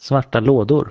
Svarta lådor.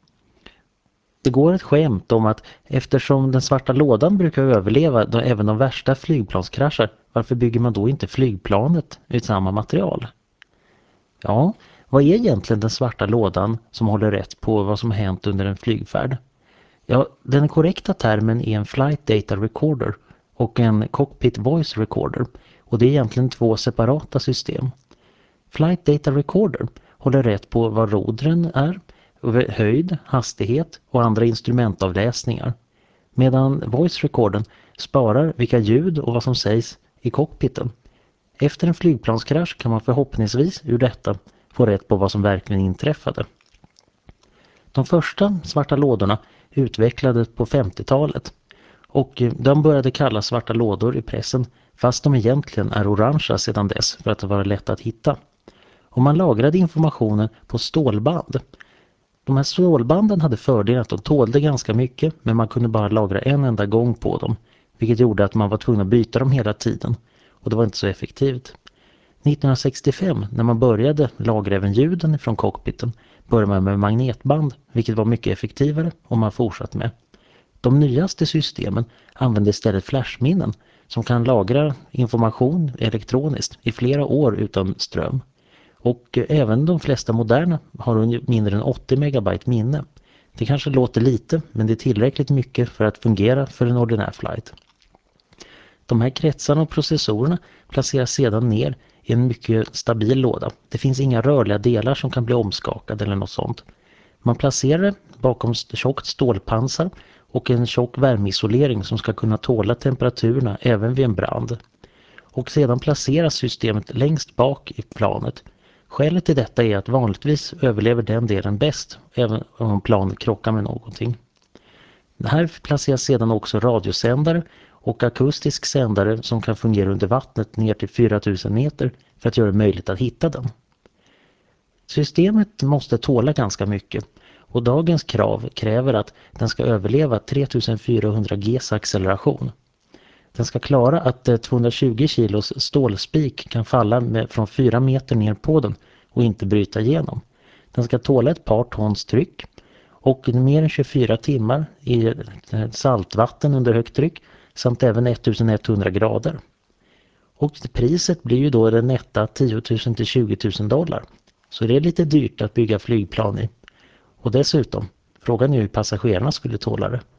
Det går ett skämt om att eftersom den svarta lådan brukar överleva då även de värsta flygplanskraschar, varför bygger man då inte flygplanet ut samma material? Ja, vad är egentligen den svarta lådan som håller rätt på vad som hänt under en flygfärd? Ja, den korrekta termen är en Flight Data Recorder och en Cockpit Voice Recorder, och det är egentligen två separata system. Flight Data Recorder håller rätt på vad rodren är, höjd, hastighet och andra instrumentavläsningar, medan Voice Recordern sparar vilka ljud och vad som sägs i cockpiten. Efter en flygplanskrasch kan man förhoppningsvis ur detta få rätt på vad som verkligen inträffade. De första svarta lådorna utvecklades på 50-talet och de började kallas svarta lådor i pressen, fast de egentligen är orangea sedan dess för att det var lätt att hitta. Och man lagrade informationen på stålband. De här stålbanden hade fördelen att de tålde ganska mycket, men man kunde bara lagra en enda gång på dem, vilket gjorde att man var tvungen att byta dem hela tiden, och det var inte så effektivt. 1965, när man började lagra även ljuden från cockpiten, började man med magnetband, vilket var mycket effektivare, och man fortsatte med. De nyaste systemen använder istället flashminnen som kan lagra information elektroniskt i flera år utan ström. Och även de flesta moderna har mindre än 80 megabyte minne. Det kanske låter lite, men det är tillräckligt mycket för att fungera för en ordinär flight. De här kretsarna och processorerna placeras sedan ner i en mycket stabil låda. Det finns inga rörliga delar som kan bli omskakade eller något sånt. Man placerar det bakom tjockt stålpansar och en tjock värmeisolering som ska kunna tåla temperaturerna även vid en brand. Och sedan placeras systemet längst bak i planet. Skälet till detta är att vanligtvis överlever den delen bäst, även om planet krockar med någonting. Här placeras sedan också radiosändare och akustisk sändare som kan fungera under vattnet ner till 4000 meter för att göra det möjligt att hitta den. Systemet måste tåla ganska mycket, och dagens krav kräver att den ska överleva 3400 Gs acceleration. Den ska klara att 220 kilos stålspik kan falla från 4 meter ner på den och inte bryta igenom. Den ska tåla ett par tons tryck och mer än 24 timmar i saltvatten under högt tryck samt även 1100 grader. Och priset blir ju då den nätta 10 000 till 20 000 dollar. Så det är lite dyrt att bygga flygplan i. Och dessutom, frågan är hur passagerarna skulle tåla det.